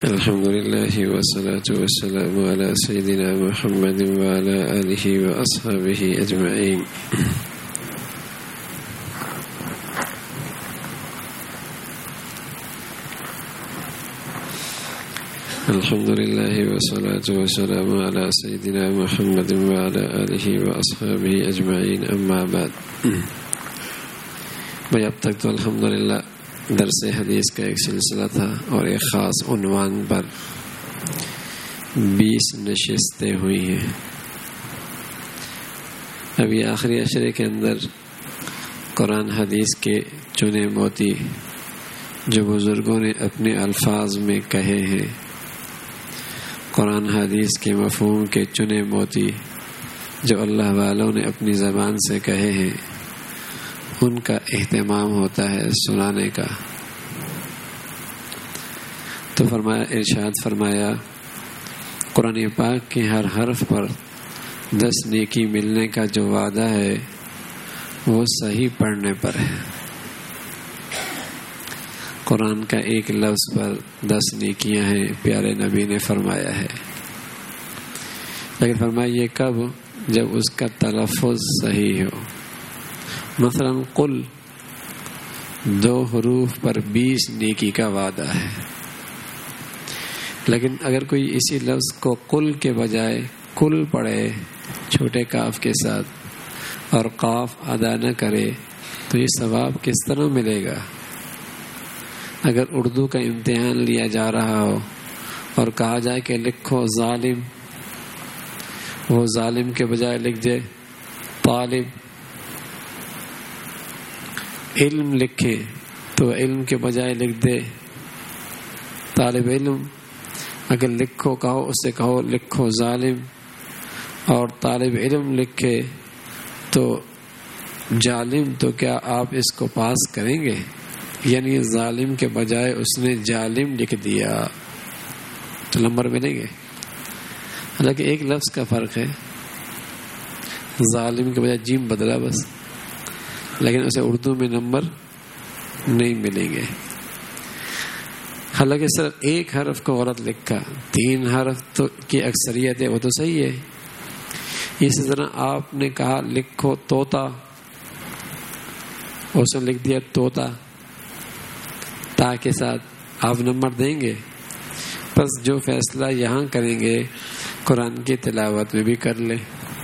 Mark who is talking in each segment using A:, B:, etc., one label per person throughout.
A: الحمد لله والصلاة والسلام على سيدنا محمد وعلى آله وأصحابه أجمعين. الحمد لله والصلاة والسلام على سيدنا محمد وعلى آله وأصحابه أجمعين. أما بعد. بھائی اب تک تو الحمدللہ درس حدیث کا ایک سلسلہ تھا اور ایک خاص عنوان پر 20 نشستیں ہوئی ہیں. ابھی آخری عشرے کے اندر قرآن حدیث کے چنے موتی جو بزرگوں نے اپنے الفاظ میں کہے ہیں، قرآن حدیث کے مفہوم کے چنے موتی جو اللہ والوں نے اپنی زبان سے کہے ہیں، ان کا اہتمام ہوتا ہے سنانے کا. تو ارشاد فرمایا قرآن پاک کے ہر حرف پر 10 نیکی ملنے کا جو وعدہ ہے وہ صحیح پڑھنے پر ہے. قرآن کا ایک لفظ پر 10 نیکیاں ہیں، پیارے نبی نے فرمایا ہے. لیکن فرمایا یہ کب؟ جب اس کا تلفظ صحیح ہو. مثلا قل 2 حروف پر 20 نیکی کا وعدہ ہے. لیکن اگر کوئی اسی لفظ کو قل کے بجائے کل پڑھے چھوٹے کاف کے ساتھ اور قاف ادا نہ کرے تو یہ ثواب کس طرح ملے گا؟ اگر اردو کا امتحان لیا جا رہا ہو اور کہا جائے کہ لکھو ظالم، وہ ظالم کے بجائے لکھ دے طالب. علم لکھے تو علم کے بجائے لکھ دے طالب علم. اگر لکھو کہو اس سے کہو لکھو ظالم، اور طالب علم لکھے تو جالم، تو کیا آپ اس کو پاس کریں گے؟ یعنی ظالم کے بجائے اس نے جالم لکھ دیا تو نمبر ملیں گے. حالانکہ ایک لفظ کا فرق ہے، ظالم کے بجائے جیم بدلا بس، لیکن اسے اردو میں نمبر نہیں ملیں گے. حالانکہ صرف ایک حرف کو غلط لکھا، 3 حرف تو کی اکثریت ہے وہ تو صحیح ہے. اسی طرح آپ نے کہا لکھو طوطا، اس نے لکھ دیا طوطا تا کے ساتھ، آپ نمبر دیں گے؟ بس جو فیصلہ یہاں کریں گے قرآن کی تلاوت میں بھی کر لیں.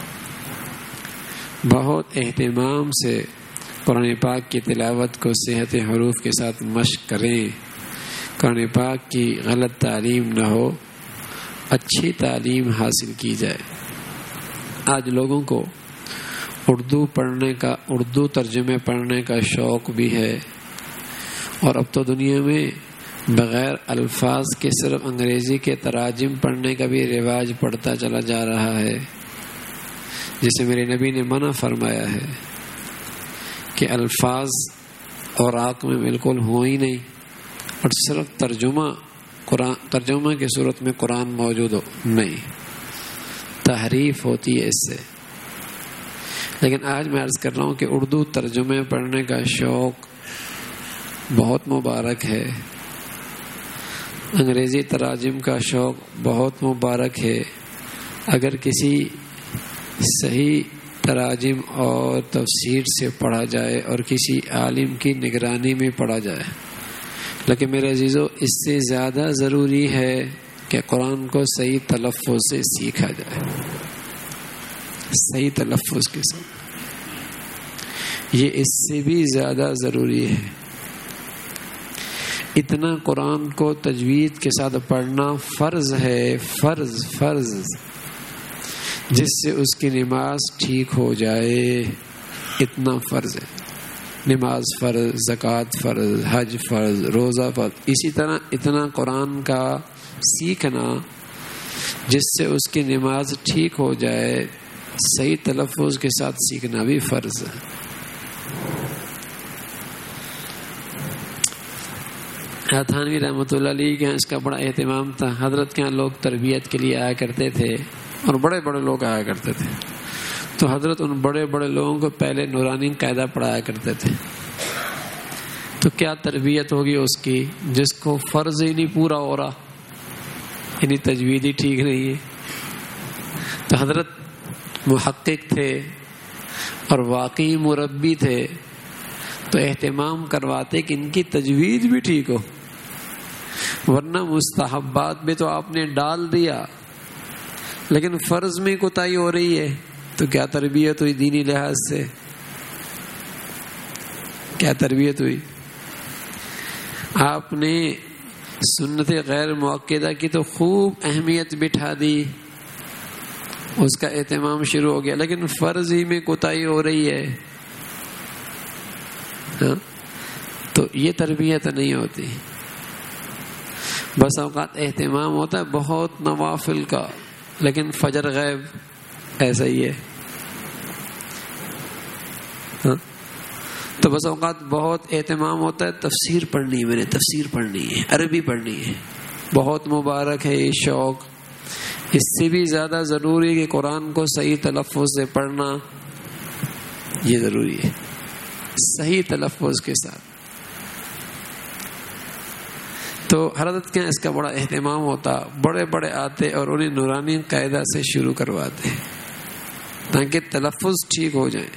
A: بہت اہتمام سے قرآن پاک کی تلاوت کو صحت حروف کے ساتھ مشق کریں. قرآن پاک کی غلط تعلیم نہ ہو، اچھی تعلیم حاصل کی جائے. آج لوگوں کو اردو پڑھنے کا، اردو ترجمے پڑھنے کا شوق بھی ہے، اور اب تو دنیا میں بغیر الفاظ کے صرف انگریزی کے تراجم پڑھنے کا بھی رواج پڑتا چلا جا رہا ہے، جسے میرے نبی نے منع فرمایا ہے کہ الفاظ اوراق میں بالکل ہو ہی نہیں، اور صرف ترجمہ کی صورت میں قرآن موجود ہو نہیں، تحریف ہوتی ہے اس سے. لیکن آج میں عرض کر رہا ہوں کہ اردو ترجمے پڑھنے کا شوق بہت مبارک ہے، انگریزی تراجم کا شوق بہت مبارک ہے. اگر کسی صحیح تراجم اور تفسیر سے پڑھا جائے اور کسی عالم کی نگرانی میں پڑھا جائے. لیکن میرے عزیزو، اس سے زیادہ ضروری ہے کہ قرآن کو صحیح تلفظ سے سیکھا جائے، صحیح تلفظ کے ساتھ. یہ اس سے بھی زیادہ ضروری ہے. اتنا قرآن کو تجوید کے ساتھ پڑھنا فرض ہے، فرض جس سے اس کی نماز ٹھیک ہو جائے. اتنا فرض ہے. نماز فرض، زکوٰۃ فرض، حج فرض، روزہ فرض. اسی طرح اتنا قرآن کا سیکھنا جس سے اس کی نماز ٹھیک ہو جائے، صحیح تلفظ کے ساتھ سیکھنا بھی فرض ہے. تھانوی رحمۃ اللہ علیہ کے اس کا بڑا اہتمام تھا. حضرت کے یہاں لوگ تربیت کے لیے آیا کرتے تھے اور بڑے بڑے لوگ آیا کرتے تھے، تو حضرت ان بڑے بڑے لوگوں کو پہلے نورانی قاعدہ پڑھایا کرتے تھے. تو کیا تربیت ہوگی اس کی جس کو فرض ہی نہیں پورا ہو رہا. یعنی تجوید ہی ٹھیک نہیں ہے. تو حضرت محقق تھے اور واقعی مربی تھے تو اہتمام کرواتے کہ ان کی تجوید بھی ٹھیک ہو، ورنہ مستحبات بھی تو آپ نے ڈال دیا لیکن فرض میں کوتاہی ہو رہی ہے تو کیا تربیت ہوئی؟ دینی لحاظ سے کیا تربیت ہوئی؟ آپ نے سنت غیر مؤکدہ کی تو خوب اہمیت بٹھا دی، اس کا اہتمام شروع ہو گیا، لیکن فرض ہی میں کوتاہی ہو رہی ہے. ہاں تو یہ تربیت نہیں ہوتی. بس اوقات اہتمام ہوتا ہے بہت نوافل کا، لیکن فجر غیب ایسا ہی ہے. ہاں تو بس اوقات بہت اہتمام ہوتا ہے تفسیر پڑھنی ہے، میں نے تفسیر پڑھنی ہے، عربی پڑھنی ہے. بہت مبارک ہے یہ شوق. اس سے بھی زیادہ ضروری ہے کہ قرآن کو صحیح تلفظ سے پڑھنا، یہ ضروری ہے صحیح تلفظ کے ساتھ. تو حضرت کے اس کا بڑا اہتمام ہوتا، بڑے بڑے آتے اور انہیں نورانی قاعدہ سے شروع کرواتے تاکہ تلفظ ٹھیک ہو جائے.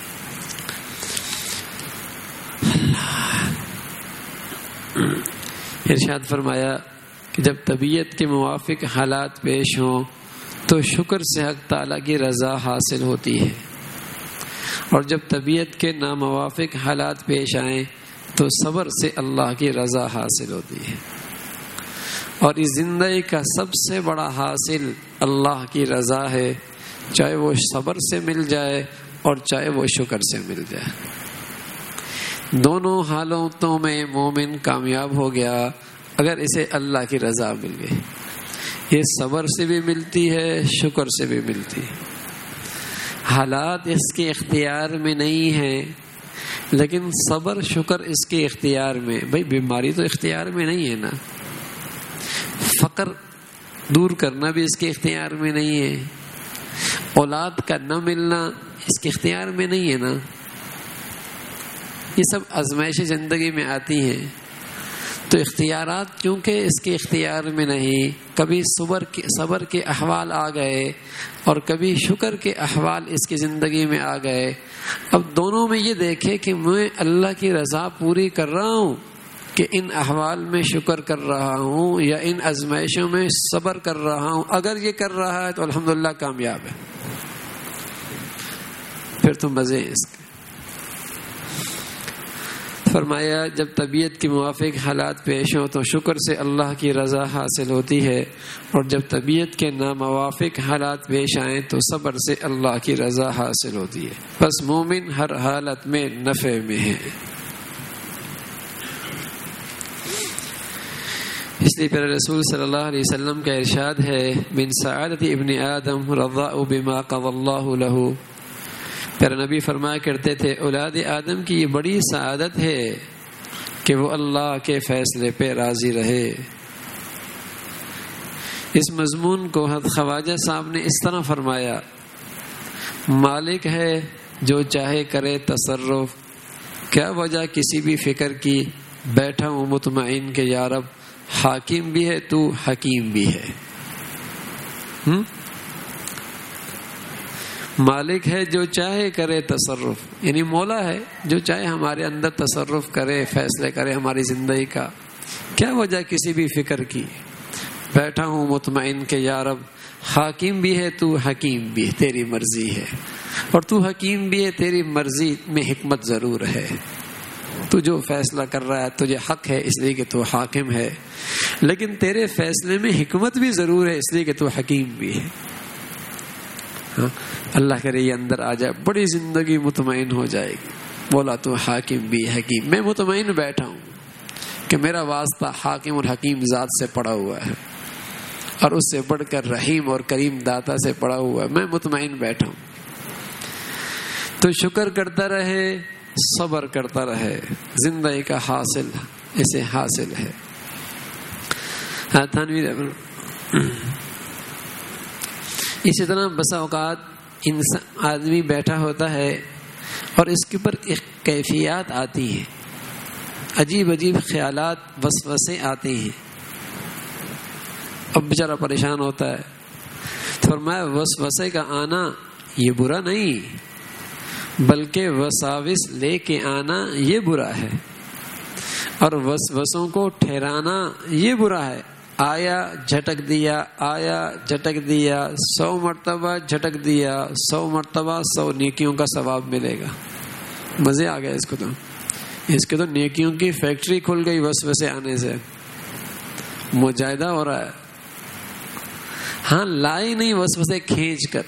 A: ارشاد فرمایا کہ جب طبیعت کے موافق حالات پیش ہوں تو شکر سے حق تعالیٰ کی رضا حاصل ہوتی ہے، اور جب طبیعت کے ناموافق حالات پیش آئیں تو صبر سے اللہ کی رضا حاصل ہوتی ہے. اور اس زندگی کا سب سے بڑا حاصل اللہ کی رضا ہے، چاہے وہ صبر سے مل جائے اور چاہے وہ شکر سے مل جائے. دونوں حالتوں میں مومن کامیاب ہو گیا اگر اسے اللہ کی رضا مل گئی. یہ صبر سے بھی ملتی ہے، شکر سے بھی ملتی ہے. حالات اس کے اختیار میں نہیں ہیں لیکن صبر شکر اس کے اختیار میں. بھئی بیماری تو اختیار میں نہیں ہے نا، فقر دور کرنا بھی اس کے اختیار میں نہیں ہے، اولاد کا نہ ملنا اس کے اختیار میں نہیں ہے نا. یہ سب آزمائش زندگی میں آتی ہیں. تو اختیارات چونکہ اس کے اختیار میں نہیں، کبھی صبر کے احوال آ گئے اور کبھی شکر کے احوال اس کی زندگی میں آ گئے. اب دونوں میں یہ دیکھے کہ میں اللہ کی رضا پوری کر رہا ہوں کہ ان احوال میں شکر کر رہا ہوں یا ان آزمائشوں میں صبر کر رہا ہوں. اگر یہ کر رہا ہے تو الحمدللہ کامیاب ہے، پھر تو مزے ہیں اس کے. فرمایا جب طبیعت کے موافق حالات پیش ہوں تو شکر سے اللہ کی رضا حاصل ہوتی ہے، اور جب طبیعت کے ناموافق حالات پیش آئیں تو صبر سے اللہ کی رضا حاصل ہوتی ہے. بس مومن ہر حالت میں نفع میں ہے. اس لیے پھر رسول صلی اللہ علیہ وسلم کا ارشاد ہے من سعادت ابن آدم رضاء بما قضى اللہ له. پھر نبی فرمایا کرتے تھے اولاد آدم کی یہ بڑی سعادت ہے کہ وہ اللہ کے فیصلے پہ راضی رہے. اس مضمون کو حضرت خواجہ صاحب نے اس طرح فرمایا، مالک ہے جو چاہے کرے تصرف، کیا وجہ کسی بھی فکر کی، بیٹھا ہوں مطمئن کہ یا رب حاکم بھی ہے تو حکیم بھی ہے. مالک ہے جو چاہے کرے تصرف، یعنی مولا ہے جو چاہے ہمارے اندر تصرف کرے، فیصلے کرے ہماری زندگی کا. کیا وجہ کسی بھی فکر کی، بیٹھا ہوں مطمئن کہ یا رب حاکم بھی ہے تو حکیم بھی ہے، تیری مرضی ہے، اور تو حکیم بھی ہے، تیری مرضی میں حکمت ضرور ہے. تو جو فیصلہ کر رہا ہے تجھے حق ہے اس لیے کہ تو حاکم ہے، لیکن تیرے فیصلے میں حکمت بھی ضرور ہے اس لیے کہ تو حکیم بھی ہے. ہاں اللہ کرے یہ اندر آ جائے، بڑی زندگی مطمئن ہو جائے گی. بولا تو حاکم بھی حکیم، میں مطمئن بیٹھا ہوں کہ میرا واسطہ حاکم اور حکیم ذات سے پڑا ہوا ہے، اور اس سے بڑھ کر رحیم اور کریم داتا سے پڑا ہوا ہے. میں مطمئن بیٹھا ہوں. تو شکر کرتا رہے، صبر کرتا رہے، زندگی کا حاصل اسے حاصل ہے. اسی طرح بسا اوقات آدمی بیٹھا ہوتا ہے اور اس کے اوپر ایک کیفیات آتی ہیں، عجیب عجیب خیالات وسوسے آتے ہیں. اب بیچارہ پریشان ہوتا ہے. فرمایا وسوسے کا آنا یہ برا نہیں بلکہ وساوس لے کے آنا یہ برا ہے، اور وسوسوں کو ٹھہرانا یہ برا ہے. آیا جھٹک دیا، آیا جھٹک دیا، 100 مرتبہ جھٹک دیا، 100 مرتبہ 100 نیکیوں کا ثواب ملے گا. مزے آ گئے اس کو تو نیکیوں کی فیکٹری کھل گئی وسوسے آنے سے. مجاہدہ ہو رہا ہے. ہاں لائے نہیں وسوسے کھینچ کر،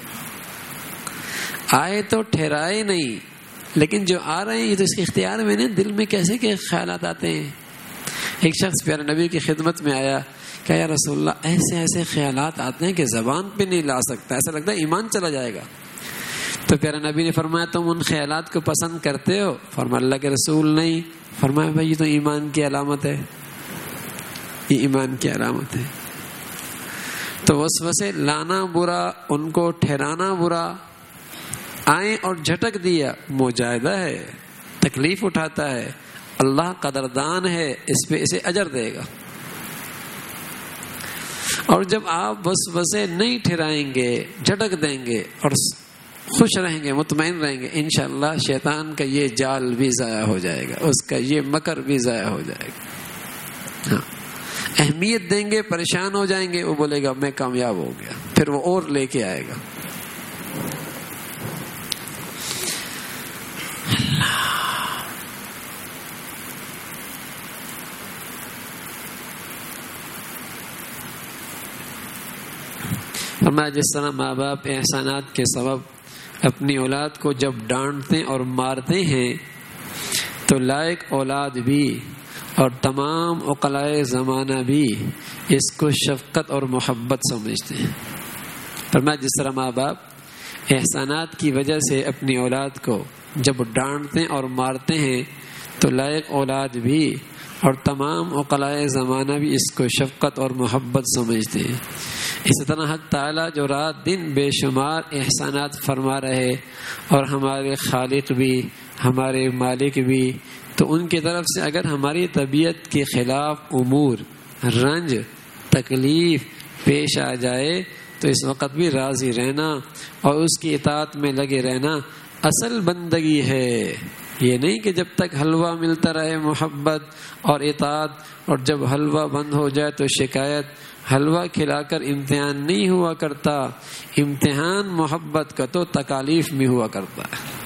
A: آئے تو ٹھہرائے نہیں، لیکن جو آ رہے ہیں یہ تو اس کے اختیار میں نہیں. دل میں کیسے کہ خیالات آتے ہیں. ایک شخص پیارے نبی کی خدمت میں آیا کہ یا رسول اللہ ایسے ایسے خیالات آتے ہیں کہ زبان پہ نہیں لا سکتا، ایسا لگتا ہے ایمان چلا جائے گا. تو پیارے نبی نے فرمایا تم ان خیالات کو پسند کرتے ہو؟ فرمایا اللہ کے رسول نہیں. فرمایا بھائی یہ تو ایمان کی علامت ہے، یہ ایمان کی علامت ہے. تو وسوسے لانا برا، ان کو ٹھہرانا برا. آئیں اور جھٹک دیا مجاہدہ ہے، تکلیف اٹھاتا ہے، اللہ قدردان ہے، اس پہ اسے اجر دے گا. اور جب آپ وسوسے نہیں ٹھہرائیں گے، جھٹک دیں گے اور خوش رہیں گے، مطمئن رہیں گے، انشاءاللہ شیطان کا یہ جال بھی ضائع ہو جائے گا، اس کا یہ مکر بھی ضائع ہو جائے گا. ہاں اہمیت دیں گے، پریشان ہو جائیں گے، وہ بولے گا میں کامیاب ہو گیا، پھر وہ اور لے کے آئے گا. فرمایا جس طرح ماں باپ احسانات کے سبب اپنی اولاد کو جب ڈانٹتے اور مارتے ہیں تو لائق اولاد بھی اور تمام عقلائے زمانہ بھی اس کو شفقت اور محبت سمجھتے ہیں. فرمایا جس طرح ماں باپ احسانات کی وجہ سے اپنی اولاد کو جب ڈانٹتے اور مارتے ہیں تو لائق اولاد بھی اور تمام عقلائے زمانہ بھی اس کو شفقت اور محبت سمجھتے ہیں. اسی طرح حق تعالیٰ جو رات دن بے شمار احسانات فرما رہے اور ہمارے خالق بھی ہمارے مالک بھی، تو ان کی طرف سے اگر ہماری طبیعت کے خلاف امور، رنج، تکلیف پیش آ جائے تو اس وقت بھی راضی رہنا اور اس کی اطاعت میں لگے رہنا اصل بندگی ہے. یہ نہیں کہ جب تک حلوہ ملتا رہے محبت اور اطاعت، اور جب حلوہ بند ہو جائے تو شکایت. حلوہ کھلا کر امتحان نہیں ہوا کرتا، امتحان محبت کا تو تکالیف میں ہوا کرتا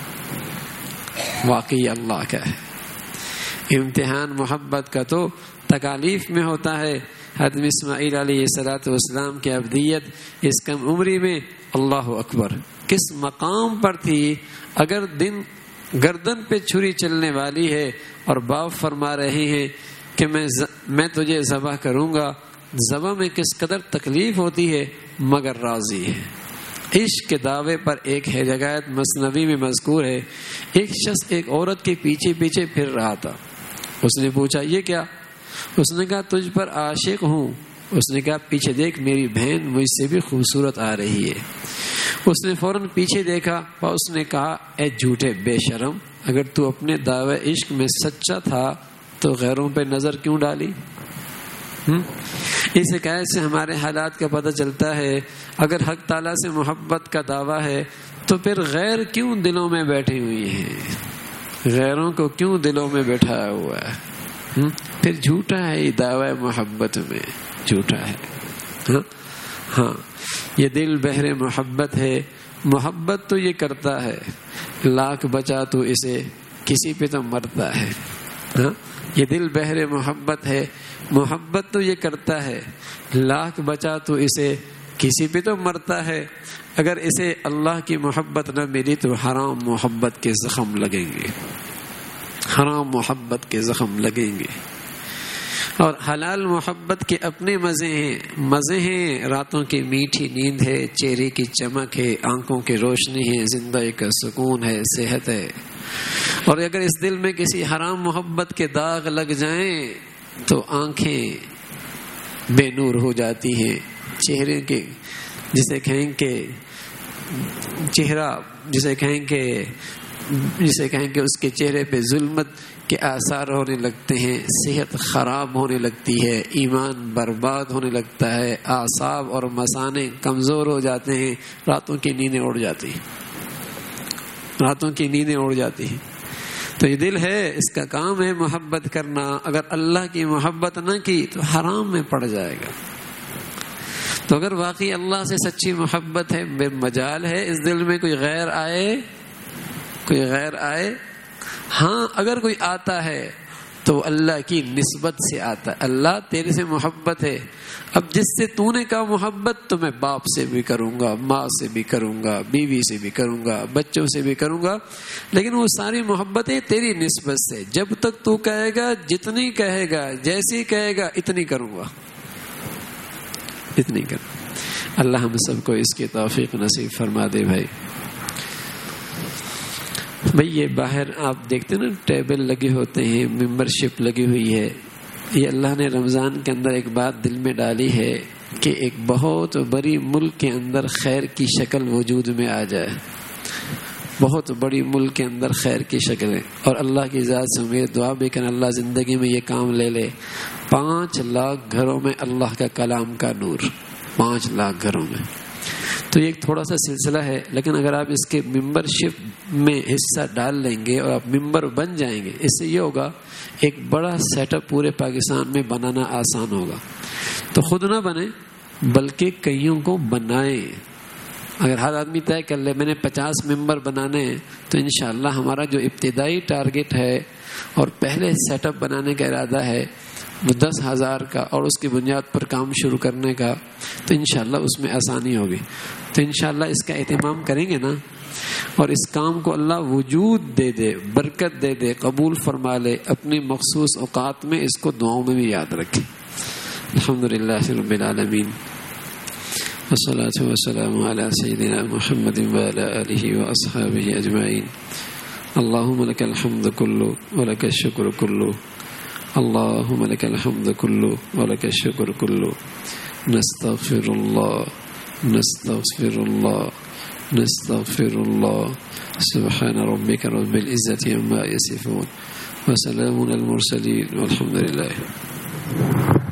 A: ہے. واقعی اللہ کا ہے، امتحان محبت کا تو تکالیف میں ہوتا ہے. حضرت اسماعیل علیہ السلام کی ابدیت اس کم عمری میں اللہ اکبر کس مقام پر تھی. اگر دن گردن پہ چھری چلنے والی ہے اور باپ فرما رہے ہیں کہ میں تجھے ذبح کروں گا، ذبح میں کس قدر تکلیف ہوتی ہے مگر راضی ہے. عشق کے دعوے پر ایک ہے روایت مثنوی میں مذکور ہے، ایک شخص ایک عورت کے پیچھے پیچھے پھر رہا تھا. اس نے پوچھا یہ کیا؟ اس نے کہا تجھ پر عاشق ہوں. اس نے کہا پیچھے دیکھ میری بہن مجھ سے بھی خوبصورت آ رہی ہے. اس نے فوراً پیچھے دیکھا اور اس نے کہا اے جھوٹے بے شرم، اگر تو اپنے دعوے عشق میں سچا تھا تو غیروں پہ نظر کیوں ڈالی؟ اس حکایت سے ہمارے حالات کا پتہ چلتا ہے اگر حق تعالیٰ سے محبت کا دعویٰ ہے تو پھر غیر کیوں دلوں میں بیٹھی ہوئی ہیں، غیروں کو کیوں دلوں میں بیٹھایا ہوا ہے. پھر جھوٹا ہے یہ دعوی محبت میں، جھوٹا ہے. ہاں یہ دل بہر محبت ہے. محبت تو یہ کرتا ہے لاکھ بچا تو اسے کسی پہ تو مرتا ہے. یہ دل بہر محبت ہے. محبت تو یہ کرتا ہے لاکھ بچا تو اسے کسی پہ تو مرتا ہے. اگر اسے اللہ کی محبت نہ ملی تو حرام محبت کے زخم لگیں گے، حرام محبت کے زخم لگیں گے. اور حلال محبت کے اپنے مزے ہیں. راتوں کی میٹھی نیند ہے، چہرے کی چمک ہے، آنکھوں کی روشنی ہے، زندگی کا سکون ہے، صحت ہے. اور اگر اس دل میں کسی حرام محبت کے داغ لگ جائیں تو آنکھیں بے نور ہو جاتی ہیں. چہرے کے جسے کہیں کہ چہرہ جسے کہیں کہ جسے کہیں کہ اس کے چہرے پہ ظلمت کے آثار ہونے لگتے ہیں، صحت خراب ہونے لگتی ہے، ایمان برباد ہونے لگتا ہے، اعصاب اور مثانے کمزور ہو جاتے ہیں، راتوں کی نیندیں اڑ جاتی ہیں، راتوں کی نیندیں اڑ جاتی ہیں۔ تو یہ دل ہے، اس کا کام ہے محبت کرنا۔ اگر اللہ کی محبت نہ کی تو حرام میں پڑ جائے گا۔ تو اگر واقعی اللہ سے سچی محبت ہے، بے مجال ہے اس دل میں کوئی غیر آئے، کوئی غیر آئے۔ ہاں اگر کوئی آتا ہے تو اللہ کی نسبت سے آتا ہے، اللہ تیرے سے محبت ہے، اب جس سے تو نے کہا محبت تو میں باپ سے بھی کروں گا، ماں سے بھی کروں گا، بیوی سے بھی کروں گا، بچوں سے بھی کروں گا، لیکن وہ ساری محبتیں تیری نسبت سے، جب تک تو کہے گا، جتنی کہے گا، جیسی کہے گا، اتنی کروں گا، اتنی کروں۔ اللہ ہم سب کو اس کی توفیق نصیب فرما دے۔ بھائی یہ باہر آپ دیکھتے نا ٹیبل لگے ہوتے ہیں، ممبر شپ لگی ہوئی ہے، یہ اللہ نے رمضان کے اندر ایک بات دل میں ڈالی ہے کہ ایک بہت بڑی ملک کے اندر خیر کی شکل وجود میں آ جائے، بہت بڑی ملک کے اندر خیر کی شکل ہے۔ اور اللہ کی ذات سے میری دعا بھی کہ اللہ زندگی میں یہ کام لے لے، 5 لاکھ گھروں میں اللہ کا کلام کا نور، 5 لاکھ گھروں میں۔ تو یہ ایک تھوڑا سا سلسلہ ہے، لیکن اگر آپ اس کے ممبر شپ میں حصہ ڈال لیں گے اور آپ ممبر بن جائیں گے، اس سے یہ ہوگا ایک بڑا سیٹ اپ پورے پاکستان میں بنانا آسان ہوگا۔ تو خود نہ بنے بلکہ کئیوں کو بنائیں۔ اگر ہر آدمی طے کر لے میں نے 50 ممبر بنانے ہیں تو انشاءاللہ ہمارا جو ابتدائی ٹارگٹ ہے اور پہلے سیٹ اپ بنانے کا ارادہ ہے وہ 10,000 کا، اور اس کی بنیاد پر کام شروع کرنے کا، تو انشاءاللہ اس میں آسانی ہوگی۔ تو انشاءاللہ اس کا اہتمام کریں گے نا، اور اس کام کو اللہ وجود دے دے، برکت دے دے، قبول فرما لے، اپنی مخصوص اوقات میں اس کو دعاؤں میں بھی یاد رکھیں۔ الحمدللہ رب العالمین، والصلاة والسلام على سيدنا محمد وعلى آله وأصحابه أجمعين۔ اللهم لك الحمد كله ولك الشكر كله، اللهم لك الحمد كله ولك الشكر كله، نستغفر الله نستغفر الله نستغفر الله، سبحان ربك رب العزة عما يصفون، وسلام على المرسلين، والحمد لله۔